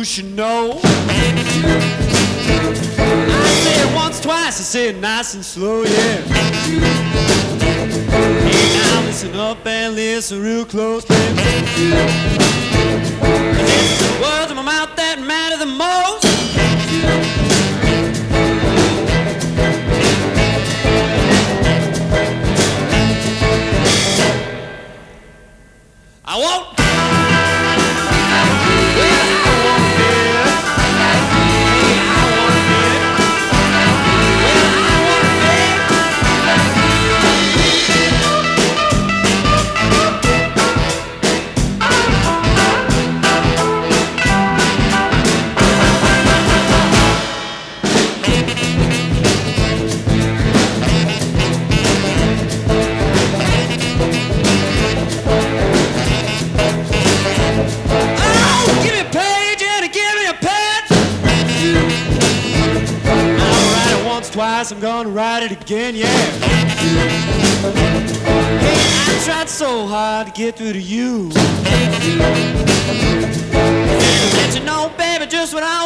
should know. I say it once, twice, I say it nice and slow, yeah. Hey, now listen up and listen real close, baby. It's the words of my mouth that matter the most. I won't. Twice, I'm gonna write it again, yeah. Hey, I tried so hard to get through to you. And let you know, baby, just what I